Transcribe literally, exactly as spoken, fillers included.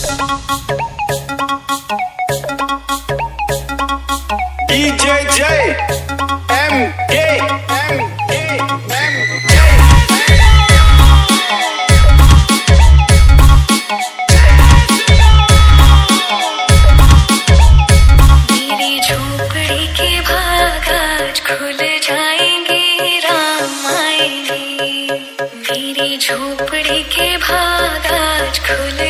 DJ जय M के M के एम मेरी झोपड़ी के भाग आज खुल जाएंगे, राम आएंगे। मेरी झोपड़ी के भाग आज खुल